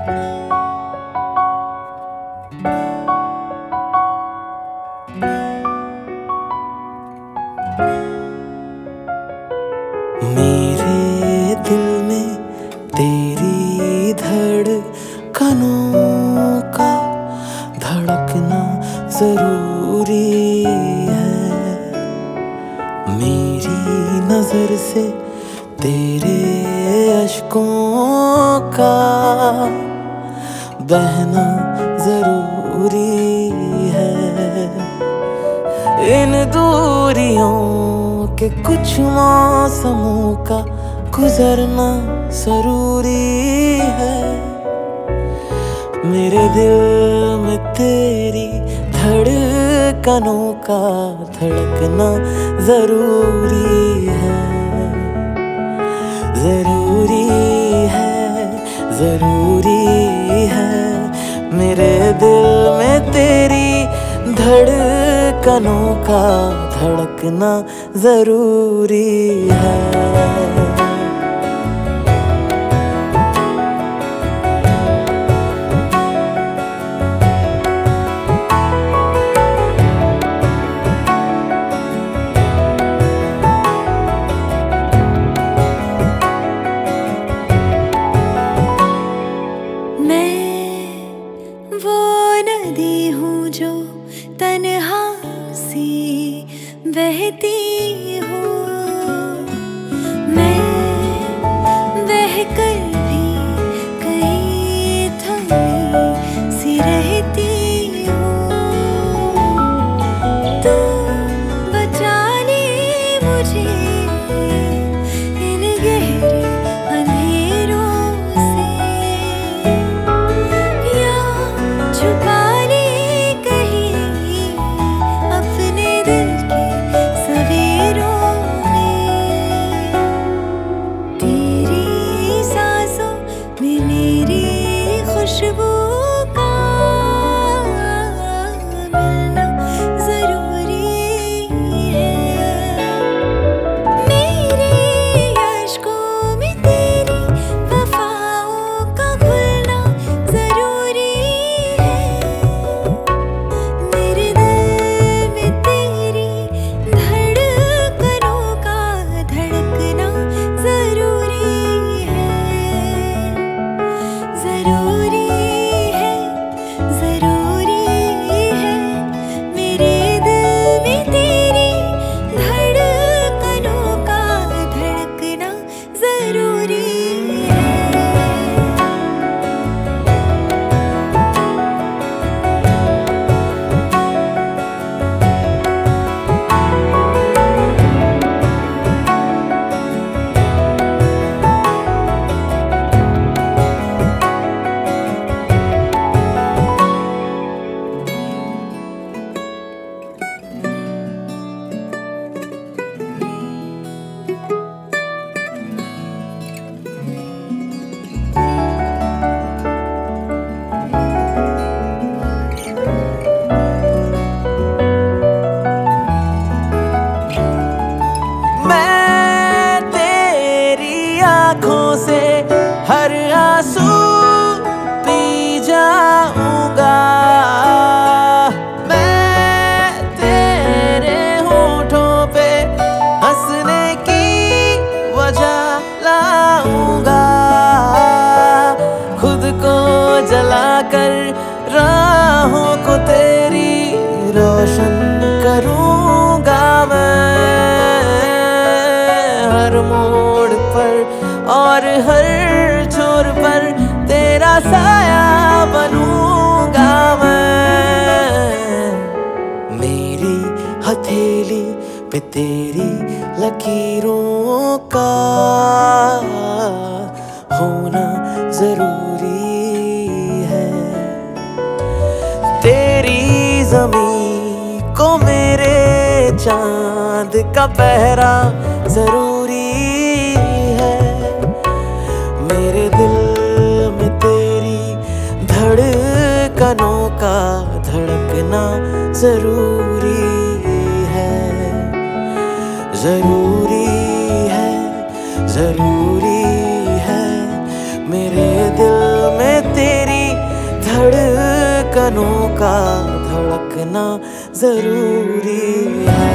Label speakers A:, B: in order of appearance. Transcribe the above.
A: मेरे दिल में तेरी धड़कनों का धड़कना जरूरी है। मेरी नजर से तेरे अश्कों का बहना जरूरी है। इन दूरियों के कुछ मौसमों का गुजरना जरूरी है। मेरे दिल में तेरी धड़कनों का धड़कना जरूरी है। जरूरी है, जरूरी है। मेरे दिल में तेरी धड़कनों का धड़कना जरूरी है।
B: जो तन्हा सी बहती हूँ, मैं बहकर भी कहीं थमी सी रहती हूँ। तू बचा ले मुझे इन गहरे अंधेरों से, या छुपा खुशबू का मिलना जरूरी है। मेरे अश्कों में तेरी वफाओं का घुलना जरूरी है। मेरे दिल में तेरी धड़कनों का धड़कना जरूरी है। जरूरी
A: आँखों से हर आंसू पी जाऊंगा। मैं तेरे होठों पे हंसने की वजह लाऊंगा। खुद को जलाकर राहों को तेरी रोशन करूंगा। मैं हर मोड़ पर और हर छोर पर तेरा साया बनूंगा मैं। मेरी हथेली पे तेरी लकीरों का होना जरूरी है। तेरी ज़मीं को मेरे चांद का पहरा जरूरी है। मेरे दिल में तेरी धड़कनों का धड़कना जरूरी है। जरूरी है, जरूरी है। मेरे दिल में तेरी धड़कनों का धड़कना जरूरी है।